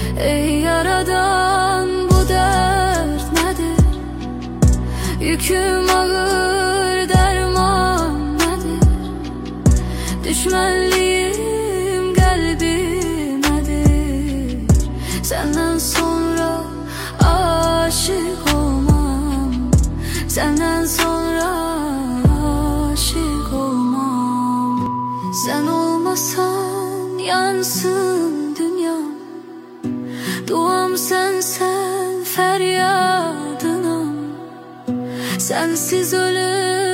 Ey yaradan, bu dert nedir? Yüküm ağır, derman nedir? Düşmanlıyım kalbimedir. Senden sonra aşık olmam, senden sonra aşık olmam. Sen olmasan yansın dünyam, duam sen feryadınam. Sensiz ölür